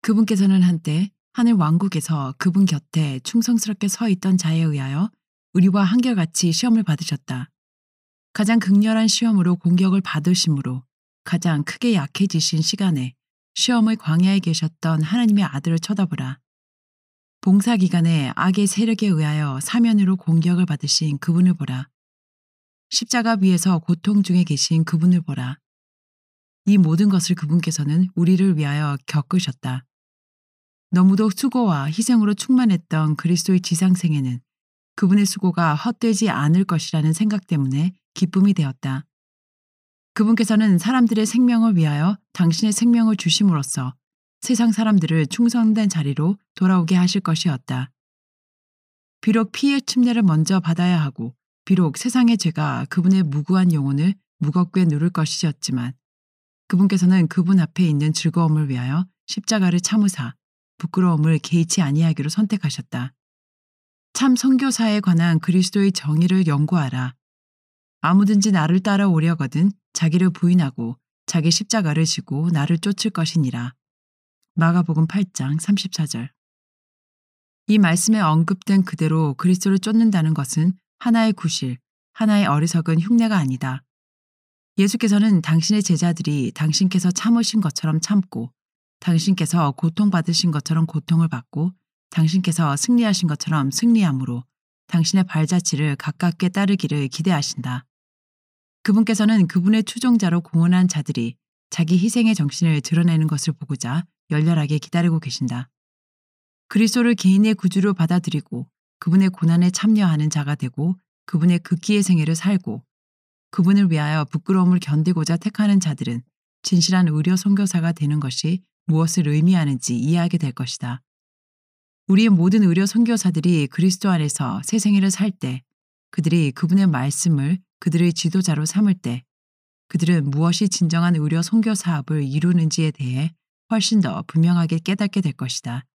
그분께서는 한때 하늘 왕국에서 그분 곁에 충성스럽게 서 있던 자에 의하여 우리와 한결같이 시험을 받으셨다. 가장 극렬한 시험으로 공격을 받으심으로 가장 크게 약해지신 시간에 시험의 광야에 계셨던 하나님의 아들을 쳐다보라. 봉사 기간에 악의 세력에 의하여 사면으로 공격을 받으신 그분을 보라. 십자가 위에서 고통 중에 계신 그분을 보라. 이 모든 것을 그분께서는 우리를 위하여 겪으셨다. 너무도 수고와 희생으로 충만했던 그리스도의 지상생애는 그분의 수고가 헛되지 않을 것이라는 생각 때문에 기쁨이 되었다. 그분께서는 사람들의 생명을 위하여 당신의 생명을 주심으로써 세상 사람들을 충성된 자리로 돌아오게 하실 것이었다. 비록 피의 침례를 먼저 받아야 하고 비록 세상의 죄가 그분의 무고한 영혼을 무겁게 누를 것이었지만 그분께서는 그분 앞에 있는 즐거움을 위하여 십자가를 참으사 부끄러움을 개의치 아니하기로 선택하셨다. 참 선교사에 관한 그리스도의 정의를 연구하라. 아무든지 나를 따라오려거든 자기를 부인하고 자기 십자가를 지고 나를 쫓을 것이니라. 마가복음 8장 34절. 이 말씀에 언급된 그대로 그리스도를 쫓는다는 것은 하나의 구실, 하나의 어리석은 흉내가 아니다. 예수께서는 당신의 제자들이 당신께서 참으신 것처럼 참고 당신께서 고통받으신 것처럼 고통을 받고 당신께서 승리하신 것처럼 승리함으로 당신의 발자취를 가깝게 따르기를 기대하신다. 그분께서는 그분의 추종자로 공언한 자들이 자기 희생의 정신을 드러내는 것을 보고자 열렬하게 기다리고 계신다. 그리스도를 개인의 구주로 받아들이고 그분의 고난에 참여하는 자가 되고 그분의 극기의 생애를 살고 그분을 위하여 부끄러움을 견디고자 택하는 자들은 진실한 의료 선교사가 되는 것이 무엇을 의미하는지 이해하게 될 것이다. 우리의 모든 의료 선교사들이 그리스도 안에서 새 생애를 살 때, 그들이 그분의 말씀을 그들의 지도자로 삼을 때, 그들은 무엇이 진정한 의료 선교 사업을 이루는지에 대해 훨씬 더 분명하게 깨닫게 될 것이다.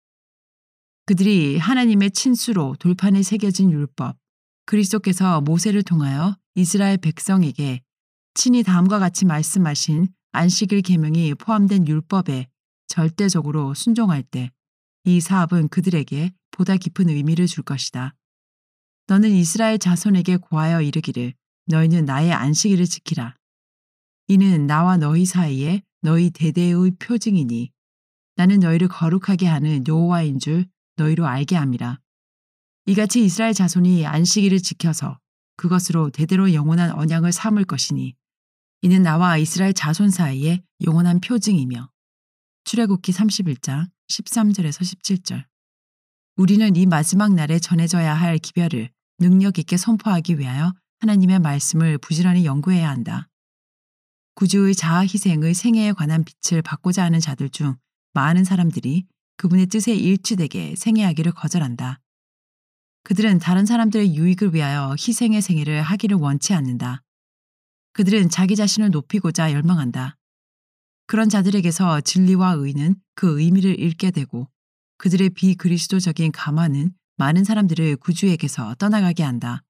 그들이 하나님의 친수로 돌판에 새겨진 율법, 그리스도께서 모세를 통하여 이스라엘 백성에게 친히 다음과 같이 말씀하신 안식일 계명이 포함된 율법에 절대적으로 순종할 때 이 사업은 그들에게 보다 깊은 의미를 줄 것이다. 너는 이스라엘 자손에게 고하여 이르기를 너희는 나의 안식일을 지키라. 이는 나와 너희 사이에 너희 대대의 표징이니 나는 너희를 거룩하게 하는 여호와인 줄 너희로 알게 함이라. 이같이 이스라엘 자손이 안식일을 지켜서 그것으로 대대로 영원한 언약을 삼을 것이니 이는 나와 이스라엘 자손 사이에 영원한 표징이며. 출애굽기 31장 13절에서 17절. 우리는 이 마지막 날에 전해져야 할 기별을 능력 있게 선포하기 위하여 하나님의 말씀을 부지런히 연구해야 한다. 구주의 자아 희생의 생애에 관한 빛을 받고자 하는 자들 중 많은 사람들이 그분의 뜻에 일치되게 생애하기를 거절한다. 그들은 다른 사람들의 유익을 위하여 희생의 생애를 하기를 원치 않는다. 그들은 자기 자신을 높이고자 열망한다. 그런 자들에게서 진리와 의는 그 의미를 잃게 되고 그들의 비그리스도적인 감화는 많은 사람들을 구주에게서 떠나가게 한다.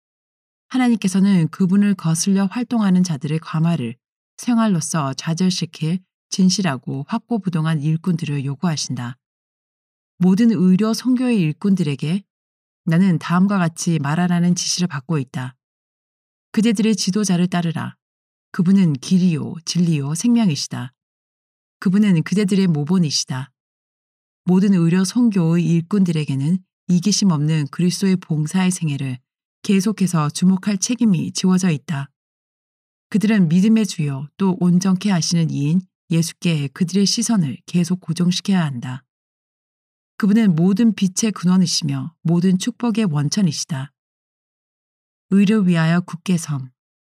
하나님께서는 그분을 거슬려 활동하는 자들의 감화를 생활로서 좌절시킬 진실하고 확고부동한 일꾼들을 요구하신다. 모든 의료 선교의 일꾼들에게 나는 다음과 같이 말하라는 지시를 받고 있다. 그대들의 지도자를 따르라. 그분은 길이요, 진리요, 생명이시다. 그분은 그대들의 모본이시다. 모든 의료 선교의 일꾼들에게는 이기심 없는 그리스도의 봉사의 생애를 계속해서 주목할 책임이 지워져 있다. 그들은 믿음의 주요 또 온전케 하시는 이인 예수께 그들의 시선을 계속 고정시켜야 한다. 그분은 모든 빛의 근원이시며 모든 축복의 원천이시다. 의를 위하여 굳게 섬.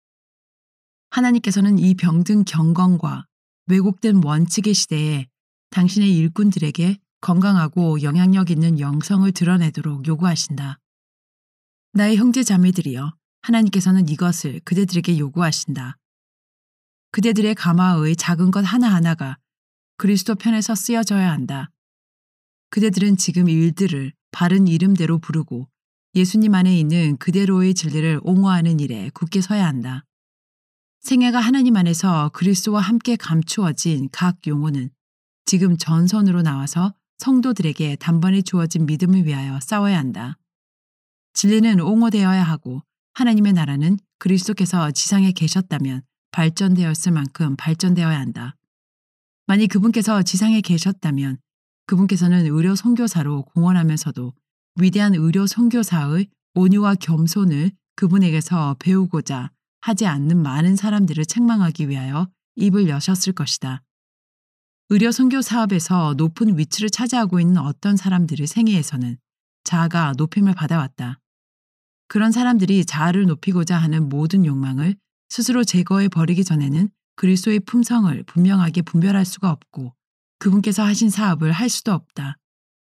하나님께서는 이 병든 경건과 왜곡된 원칙의 시대에 당신의 일꾼들에게 건강하고 영향력 있는 영성을 드러내도록 요구하신다. 나의 형제 자매들이여, 하나님께서는 이것을 그대들에게 요구하신다. 그대들의 감화의 작은 것 하나하나가 그리스도 편에서 쓰여져야 한다. 그대들은 지금 일들을 바른 이름대로 부르고 예수님 안에 있는 그대로의 진리를 옹호하는 일에 굳게 서야 한다. 생애가 하나님 안에서 그리스도와 함께 감추어진 각 용어는 지금 전선으로 나와서 성도들에게 단번에 주어진 믿음을 위하여 싸워야 한다. 진리는 옹호되어야 하고 하나님의 나라는 그리스도께서 지상에 계셨다면 발전되었을 만큼 발전되어야 한다. 만일 그분께서 지상에 계셨다면 그분께서는 의료 선교사로 공언하면서도 위대한 의료 선교사의 온유와 겸손을 그분에게서 배우고자 하지 않는 많은 사람들을 책망하기 위하여 입을 여셨을 것이다. 의료 선교 사업에서 높은 위치를 차지하고 있는 어떤 사람들의 생애에서는 자아가 높임을 받아왔다. 그런 사람들이 자아를 높이고자 하는 모든 욕망을 스스로 제거해 버리기 전에는 그리스도의 품성을 분명하게 분별할 수가 없고 그분께서 하신 사업을 할 수도 없다.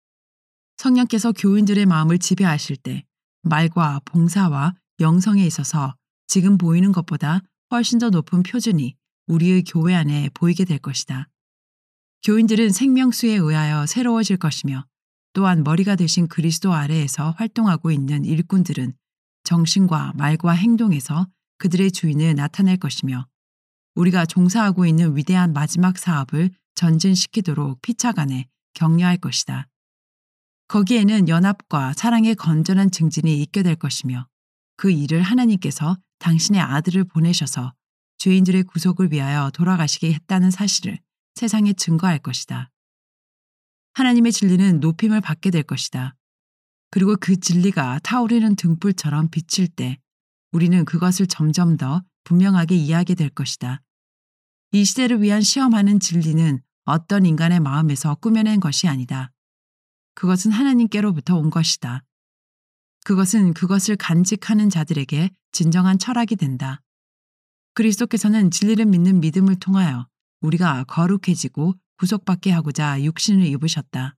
성령께서 교인들의 마음을 지배하실 때 말과 봉사와 영성에 있어서 지금 보이는 것보다 훨씬 더 높은 표준이 우리의 교회 안에 보이게 될 것이다. 교인들은 생명수에 의하여 새로워질 것이며 또한 머리가 되신 그리스도 아래에서 활동하고 있는 일꾼들은 정신과 말과 행동에서 그들의 주인을 나타낼 것이며 우리가 종사하고 있는 위대한 마지막 사업을 전진시키도록 피차간에 격려할 것이다. 거기에는 연합과 사랑의 건전한 증진이 있게 될 것이며 그 일을 하나님께서 당신의 아들을 보내셔서 죄인들의 구속을 위하여 돌아가시게 했다는 사실을 세상에 증거할 것이다. 하나님의 진리는 높임을 받게 될 것이다. 그리고 그 진리가 타오르는 등불처럼 비칠 때 우리는 그것을 점점 더 분명하게 이해하게 될 것이다. 이 시대를 위한 시험하는 진리는 어떤 인간의 마음에서 꾸며낸 것이 아니다. 그것은 하나님께로부터 온 것이다. 그것은 그것을 간직하는 자들에게 진정한 철학이 된다. 그리스도께서는 진리를 믿는 믿음을 통하여 우리가 거룩해지고 구속받게 하고자 육신을 입으셨다.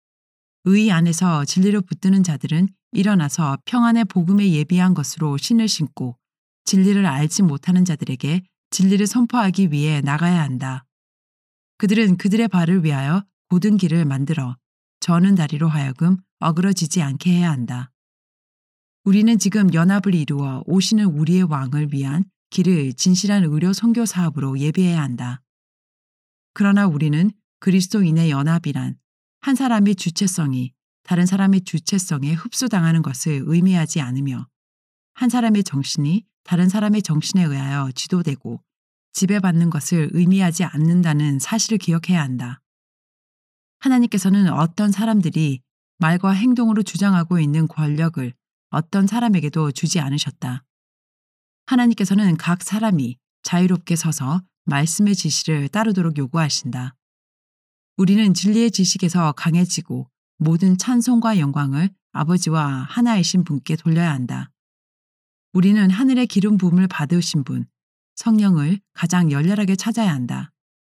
의 안에서 진리로 붙드는 자들은 일어나서 평안의 복음에 예비한 것으로 신을 신고 진리를 알지 못하는 자들에게 진리를 선포하기 위해 나가야 한다. 그들은 그들의 발을 위하여 곧은 길을 만들어 저는 다리로 하여금 어그러지지 않게 해야 한다. 우리는 지금 연합을 이루어 오시는 우리의 왕을 위한 길을 진실한 의료 선교 사업으로 예비해야 한다. 그러나 우리는 그리스도인의 연합이란 한 사람의 주체성이 다른 사람의 주체성에 흡수당하는 것을 의미하지 않으며 한 사람의 정신이 다른 사람의 정신에 의하여 지도되고 지배받는 것을 의미하지 않는다는 사실을 기억해야 한다. 하나님께서는 어떤 사람들이 말과 행동으로 주장하고 있는 권력을 어떤 사람에게도 주지 않으셨다. 하나님께서는 각 사람이 자유롭게 서서 말씀의 지시를 따르도록 요구하신다. 우리는 진리의 지식에서 강해지고 모든 찬송과 영광을 아버지와 하나이신 분께 돌려야 한다. 우리는 하늘의 기름 부음을 받으신 분, 성령을 가장 열렬하게 찾아야 한다.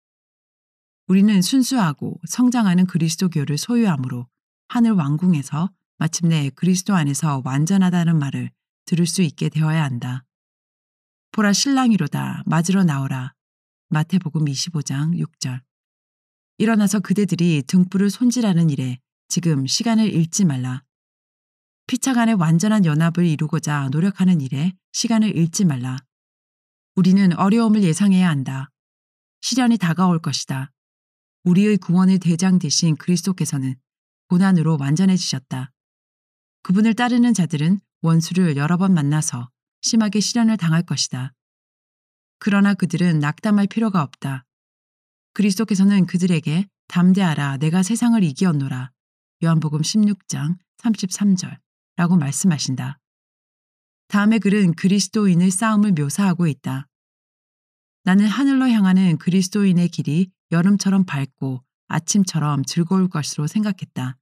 우리는 순수하고 성장하는 그리스도교를 소유하므로 하늘 왕궁에서 마침내 그리스도 안에서 완전하다는 말을 들을 수 있게 되어야 한다. 보라 신랑이로다 맞으러 나오라. 마태복음 25장 6절. 일어나서 그대들이 등불을 손질하는 일에 지금 시간을 잃지 말라. 피차간의 완전한 연합을 이루고자 노력하는 일에 시간을 잃지 말라. 우리는 어려움을 예상해야 한다. 시련이 다가올 것이다. 우리의 구원의 대장 되신 그리스도께서는 고난으로 완전해지셨다. 그분을 따르는 자들은 원수를 여러 번 만나서 심하게 시련을 당할 것이다. 그러나 그들은 낙담할 필요가 없다. 그리스도께서는 그들에게 담대하라 내가 세상을 이기었노라. 요한복음 16장 33절 라고 말씀하신다. 다음의 글은 그리스도인의 싸움을 묘사하고 있다. 나는 하늘로 향하는 그리스도인의 길이 여름처럼 밝고 아침처럼 즐거울 것으로 생각했다.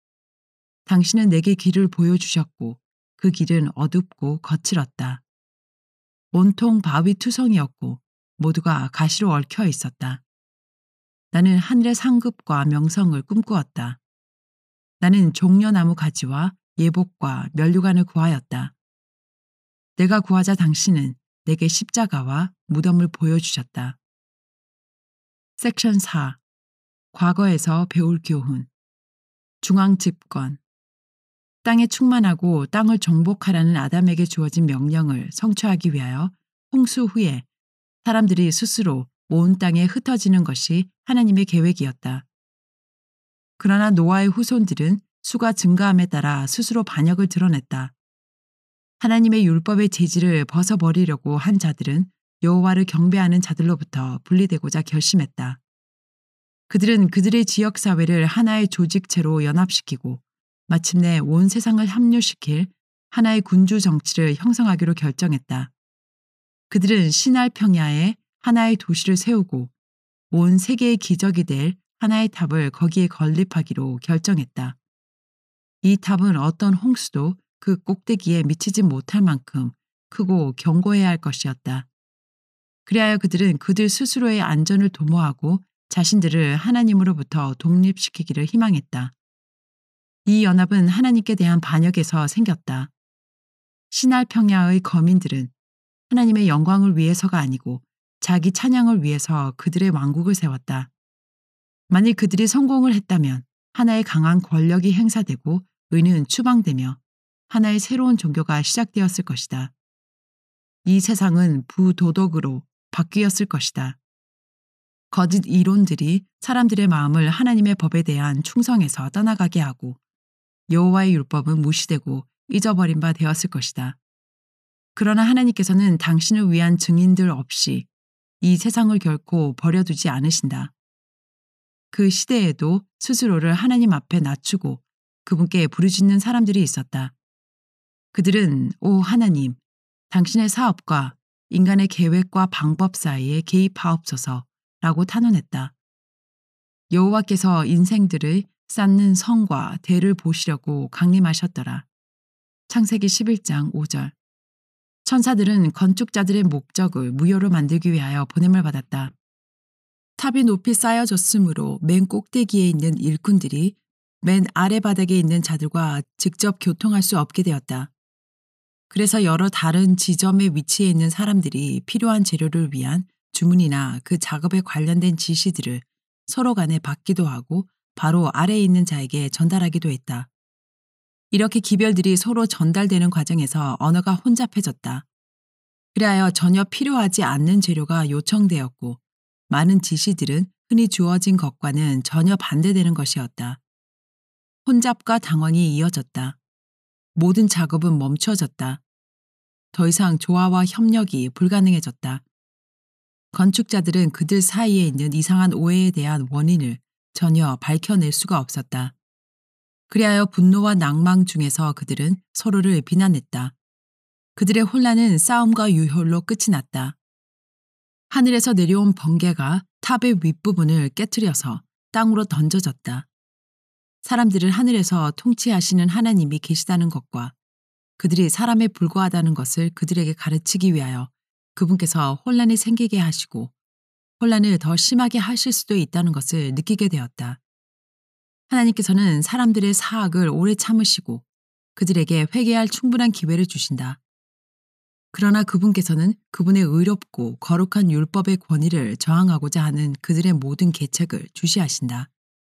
당신은 내게 길을 보여주셨고 그 길은 어둡고 거칠었다. 온통 바위 투성이었고 모두가 가시로 얽혀 있었다. 나는 하늘의 상급과 명성을 꿈꾸었다. 나는 종려나무 가지와 예복과 면류관을 구하였다. 내가 구하자 당신은 내게 십자가와 무덤을 보여주셨다. 섹션 4. 과거에서 배울 교훈. 중앙 집권. 땅에 충만하고 땅을 정복하라는 아담에게 주어진 명령을 성취하기 위하여 홍수 후에 사람들이 스스로 온 땅에 흩어지는 것이 하나님의 계획이었다. 그러나 노아의 후손들은 수가 증가함에 따라 스스로 반역을 드러냈다. 하나님의 율법의 재질을 벗어버리려고 한 자들은 여호와를 경배하는 자들로부터 분리되고자 결심했다. 그들은 그들의 지역사회를 하나의 조직체로 연합시키고 마침내 온 세상을 합류시킬 하나의 군주 정치를 형성하기로 결정했다. 그들은 시날 평야에 하나의 도시를 세우고 온 세계의 기적이 될 하나의 탑을 거기에 건립하기로 결정했다. 이 탑은 어떤 홍수도 그 꼭대기에 미치지 못할 만큼 크고 견고해야 할 것이었다. 그리하여 그들은 그들 스스로의 안전을 도모하고 자신들을 하나님으로부터 독립시키기를 희망했다. 이 연합은 하나님께 대한 반역에서 생겼다. 시날 평야의 거민들은 하나님의 영광을 위해서가 아니고 자기 찬양을 위해서 그들의 왕국을 세웠다. 만일 그들이 성공을 했다면 하나의 강한 권력이 행사되고 의는 추방되며 하나의 새로운 종교가 시작되었을 것이다. 이 세상은 부도덕으로 바뀌었을 것이다. 거짓 이론들이 사람들의 마음을 하나님의 법에 대한 충성에서 떠나가게 하고 여호와의 율법은 무시되고 잊어버린 바 되었을 것이다. 그러나 하나님께서는 당신을 위한 증인들 없이 이 세상을 결코 버려두지 않으신다. 그 시대에도 스스로를 하나님 앞에 낮추고 그분께 부르짖는 사람들이 있었다. 그들은 오 하나님, 당신의 사업과 인간의 계획과 방법 사이에 개입하옵소서 라고 탄원했다. 여호와께서 인생들을 쌓는 성과 대를 보시려고 강림하셨더라. 창세기 11장 5절. 천사들은 건축자들의 목적을 무효로 만들기 위하여 보냄을 받았다. 탑이 높이 쌓여졌으므로 맨 꼭대기에 있는 일꾼들이 맨 아래 바닥에 있는 자들과 직접 교통할 수 없게 되었다. 그래서 여러 다른 지점에 위치해 있는 사람들이 필요한 재료를 위한 주문이나 그 작업에 관련된 지시들을 서로 간에 받기도 하고 바로 아래에 있는 자에게 전달하기도 했다. 이렇게 기별들이 서로 전달되는 과정에서 언어가 혼잡해졌다. 그리하여 전혀 필요하지 않는 재료가 요청되었고 많은 지시들은 흔히 주어진 것과는 전혀 반대되는 것이었다. 혼잡과 당황이 이어졌다. 모든 작업은 멈춰졌다. 더 이상 조화와 협력이 불가능해졌다. 건축자들은 그들 사이에 있는 이상한 오해에 대한 원인을 전혀 밝혀낼 수가 없었다. 그리하여 분노와 낭망 중에서 그들은 서로를 비난했다. 그들의 혼란은 싸움과 유혈로 끝이 났다. 하늘에서 내려온 번개가 탑의 윗부분을 깨트려서 땅으로 던져졌다. 사람들을 하늘에서 통치하시는 하나님이 계시다는 것과 그들이 사람에 불과하다는 것을 그들에게 가르치기 위하여 그분께서 혼란이 생기게 하시고 혼란을 더 심하게 하실 수도 있다는 것을 느끼게 되었다. 하나님께서는 사람들의 사악을 오래 참으시고 그들에게 회개할 충분한 기회를 주신다. 그러나 그분께서는 그분의 의롭고 거룩한 율법의 권위를 저항하고자 하는 그들의 모든 계책을 주시하신다.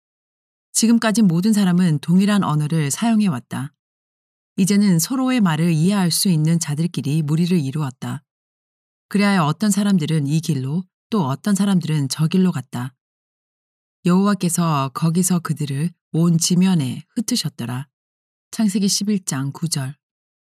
지금까지 모든 사람은 동일한 언어를 사용해왔다. 이제는 서로의 말을 이해할 수 있는 자들끼리 무리를 이루었다. 그리하여 어떤 사람들은 이 길로 또 어떤 사람들은 저 길로 갔다. 여호와께서 거기서 그들을 온 지면에 흩으셨더라. 창세기 11장 9절.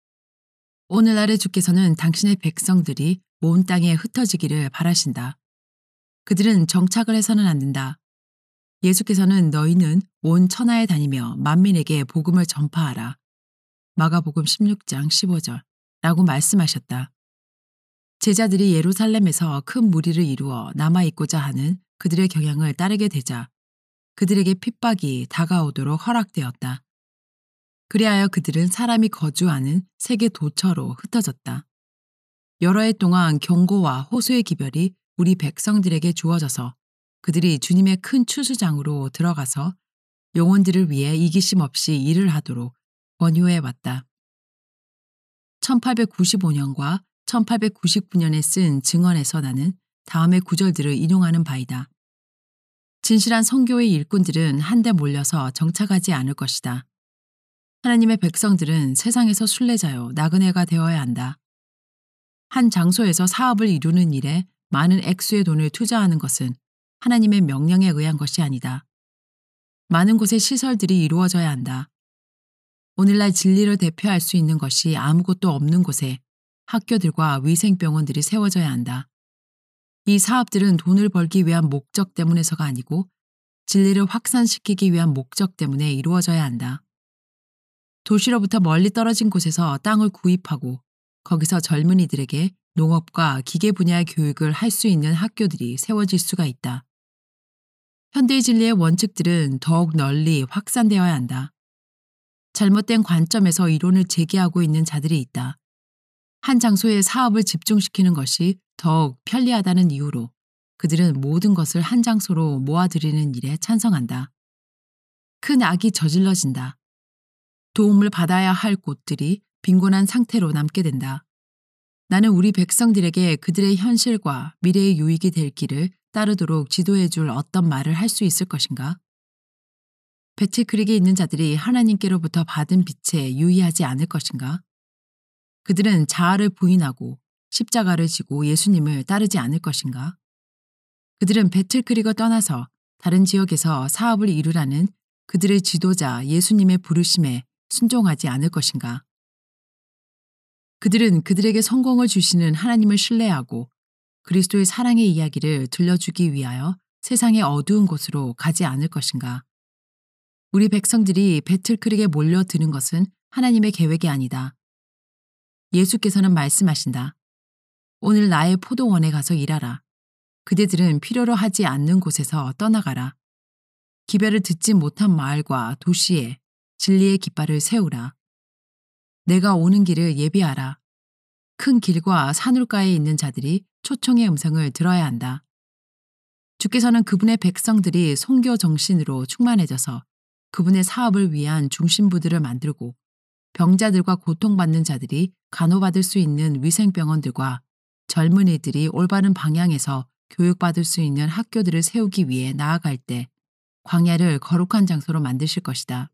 오늘날의 주께서는 당신의 백성들이 온 땅에 흩어지기를 바라신다. 그들은 정착을 해서는 안 된다. 예수께서는 너희는 온 천하에 다니며 만민에게 복음을 전파하라. 마가복음 16장 15절 라고 말씀하셨다. 제자들이 예루살렘에서 큰 무리를 이루어 남아있고자 하는 그들의 경향을 따르게 되자 그들에게 핍박이 다가오도록 허락되었다. 그리하여 그들은 사람이 거주하는 세계 도처로 흩어졌다. 여러 해 동안 경고와 호소의 기별이 우리 백성들에게 주어져서 그들이 주님의 큰 추수장으로 들어가서 영혼들을 위해 이기심 없이 일을 하도록 권유해 왔다. 1895년과 1899년에 쓴 증언에서 나는 다음의 구절들을 인용하는 바이다. 진실한 선교의 일꾼들은 한데 몰려서 정착하지 않을 것이다. 하나님의 백성들은 세상에서 순례자요 나그네가 되어야 한다. 한 장소에서 사업을 이루는 일에 많은 액수의 돈을 투자하는 것은 하나님의 명령에 의한 것이 아니다. 많은 곳의 시설들이 이루어져야 한다. 오늘날 진리를 대표할 수 있는 것이 아무것도 없는 곳에 학교들과 위생병원들이 세워져야 한다. 이 사업들은 돈을 벌기 위한 목적 때문에서가 아니고 진리를 확산시키기 위한 목적 때문에 이루어져야 한다. 도시로부터 멀리 떨어진 곳에서 땅을 구입하고 거기서 젊은이들에게 농업과 기계 분야의 교육을 할 수 있는 학교들이 세워질 수가 있다. 현대의 진리의 원칙들은 더욱 널리 확산되어야 한다. 잘못된 관점에서 이론을 제기하고 있는 자들이 있다. 한 장소에 사업을 집중시키는 것이 더욱 편리하다는 이유로 그들은 모든 것을 한 장소로 모아들이는 일에 찬성한다. 큰 악이 저질러진다. 도움을 받아야 할 곳들이 빈곤한 상태로 남게 된다. 나는 우리 백성들에게 그들의 현실과 미래의 유익이 될 길을 따르도록 지도해 줄 어떤 말을 할 수 있을 것인가? 배틀크릭에 있는 자들이 하나님께로부터 받은 빛에 유의하지 않을 것인가? 그들은 자아를 부인하고 십자가를 지고 예수님을 따르지 않을 것인가? 그들은 배틀크릭을 떠나서 다른 지역에서 사업을 이루라는 그들의 지도자 예수님의 부르심에 순종하지 않을 것인가? 그들은 그들에게 성공을 주시는 하나님을 신뢰하고 그리스도의 사랑의 이야기를 들려주기 위하여 세상의 어두운 곳으로 가지 않을 것인가? 우리 백성들이 배틀크릭에 몰려드는 것은 하나님의 계획이 아니다. 예수께서는 말씀하신다. 오늘 나의 포도원에 가서 일하라. 그대들은 필요로 하지 않는 곳에서 떠나가라. 기별을 듣지 못한 마을과 도시에 진리의 깃발을 세우라. 내가 오는 길을 예비하라. 큰 길과 산울가에 있는 자들이 초청의 음성을 들어야 한다. 주께서는 그분의 백성들이 선교 정신으로 충만해져서 그분의 사업을 위한 중심부들을 만들고 병자들과 고통받는 자들이 간호받을 수 있는 위생병원들과 젊은이들이 올바른 방향에서 교육받을 수 있는 학교들을 세우기 위해 나아갈 때 광야를 거룩한 장소로 만드실 것이다.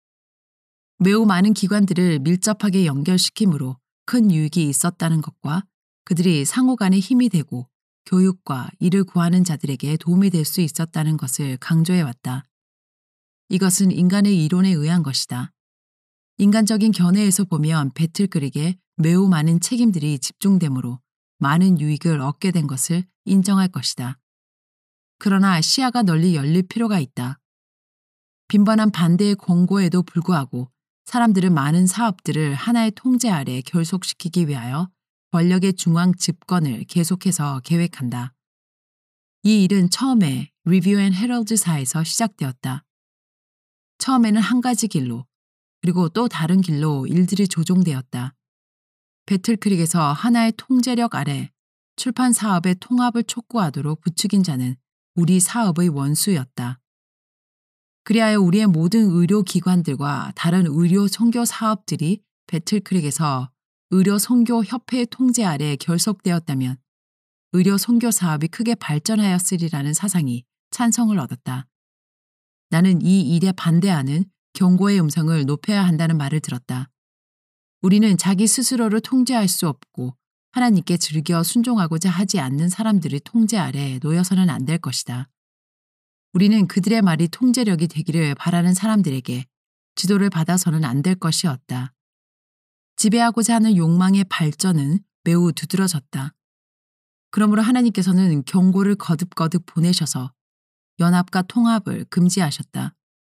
매우 많은 기관들을 밀접하게 연결시킴으로 큰 유익이 있었다는 것과 그들이 상호 간에 힘이 되고 교육과 이를 구하는 자들에게 도움이 될 수 있었다는 것을 강조해왔다. 이것은 인간의 이론에 의한 것이다. 인간적인 견해에서 보면 배틀크릭에 매우 많은 책임들이 집중되므로 많은 유익을 얻게 된 것을 인정할 것이다. 그러나 시야가 널리 열릴 필요가 있다. 빈번한 반대의 권고에도 불구하고 사람들은 많은 사업들을 하나의 통제 아래 결속시키기 위하여 권력의 중앙 집권을 계속해서 계획한다. 이 일은 처음에 리뷰 앤 헤럴드사에서 시작되었다. 처음에는 한 가지 길로 그리고 또 다른 길로 일들이 조종되었다. 배틀크릭에서 하나의 통제력 아래 출판 사업의 통합을 촉구하도록 부추긴 자는 우리 사업의 원수였다. 그리하여 우리의 모든 의료기관들과 다른 의료 선교 사업들이 배틀크릭에서 의료 선교 협회의 통제 아래 결속되었다면 의료 선교 사업이 크게 발전하였으리라는 사상이 찬성을 얻었다. 나는 이 일에 반대하는 경고의 음성을 높여야 한다는 말을 들었다. 우리는 자기 스스로를 통제할 수 없고 하나님께 즐겨 순종하고자 하지 않는 사람들의 통제 아래 놓여서는 안 될 것이다. 우리는 그들의 말이 통제력이 되기를 바라는 사람들에게 지도를 받아서는 안 될 것이었다. 지배하고자 하는 욕망의 발전은 매우 두드러졌다. 그러므로 하나님께서는 경고를 거듭거듭 보내셔서 연합과 통합을 금지하셨다.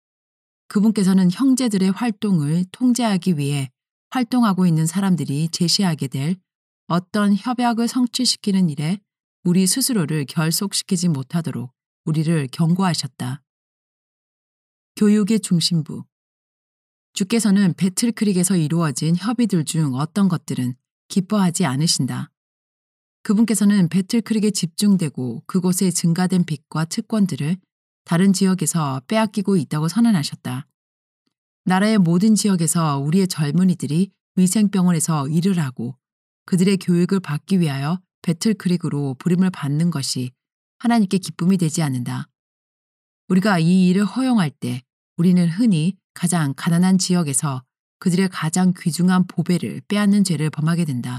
그분께서는 형제들의 활동을 통제하기 위해 활동하고 있는 사람들이 제시하게 될 어떤 협약을 성취시키는 일에 우리 스스로를 결속시키지 못하도록 우리를 경고하셨다. 교육의 중심부. 주께서는 배틀크릭에서 이루어진 협의들 중 어떤 것들은 기뻐하지 않으신다. 그분께서는 배틀크릭에 집중되고 그곳에 증가된 빚과 특권들을 다른 지역에서 빼앗기고 있다고 선언하셨다. 나라의 모든 지역에서 우리의 젊은이들이 위생병원에서 일을 하고 그들의 교육을 받기 위하여 배틀크릭으로 부름을 받는 것이 하나님께 기쁨이 되지 않는다. 우리가 이 일을 허용할 때 우리는 흔히 가장 가난한 지역에서 그들의 가장 귀중한 보배를 빼앗는 죄를 범하게 된다.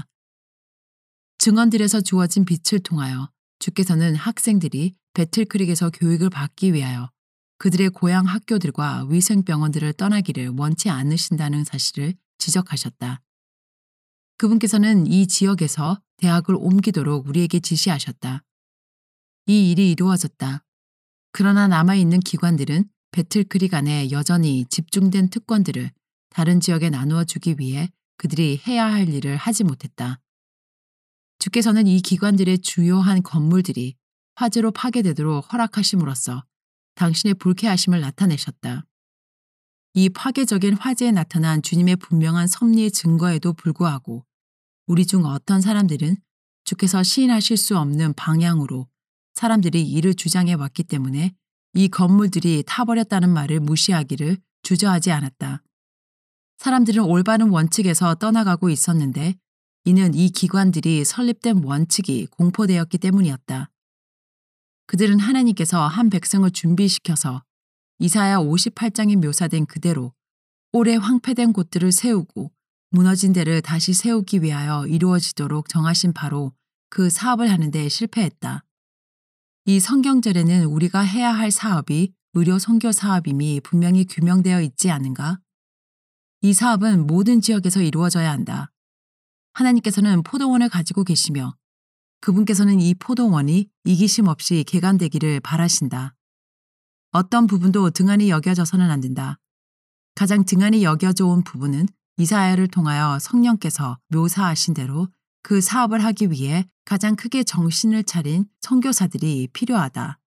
증언들에서 주어진 빛을 통하여 주께서는 학생들이 배틀크릭에서 교육을 받기 위하여 그들의 고향 학교들과 위생병원들을 떠나기를 원치 않으신다는 사실을 지적하셨다. 그분께서는 이 지역에서 대학을 옮기도록 우리에게 지시하셨다. 이 일이 이루어졌다. 그러나 남아있는 기관들은 배틀크릭 안에 여전히 집중된 특권들을 다른 지역에 나누어 주기 위해 그들이 해야 할 일을 하지 못했다. 주께서는 이 기관들의 주요한 건물들이 화재로 파괴되도록 허락하심으로써 당신의 불쾌하심을 나타내셨다. 이 파괴적인 화재에 나타난 주님의 분명한 섭리의 증거에도 불구하고 우리 중 어떤 사람들은 주께서 시인하실 수 없는 방향으로 사람들이 이를 주장해 왔기 때문에 이 건물들이 타버렸다는 말을 무시하기를 주저하지 않았다. 사람들은 올바른 원칙에서 떠나가고 있었는데 이는 이 기관들이 설립된 원칙이 공포되었기 때문이었다. 그들은 하나님께서 한 백성을 준비시켜서 이사야 58장에 묘사된 그대로 오래 황폐된 곳들을 세우고 무너진 데를 다시 세우기 위하여 이루어지도록 정하신 바로 그 사업을 하는 데 실패했다. 이 성경절에는 우리가 해야 할 사업이 의료 선교 사업임이 분명히 규명되어 있지 않은가? 이 사업은 모든 지역에서 이루어져야 한다. 하나님께서는 포도원을 가지고 계시며 그분께서는 이 포도원이 이기심 없이 개간되기를 바라신다. 어떤 부분도 등한히 여겨져서는 안 된다. 가장 등한히 여겨져 온 부분은 이사야를 통하여 성령께서 묘사하신 대로 그 사업을 하기 위해 가장 크게 정신을 차린 선교사들이 필요하다.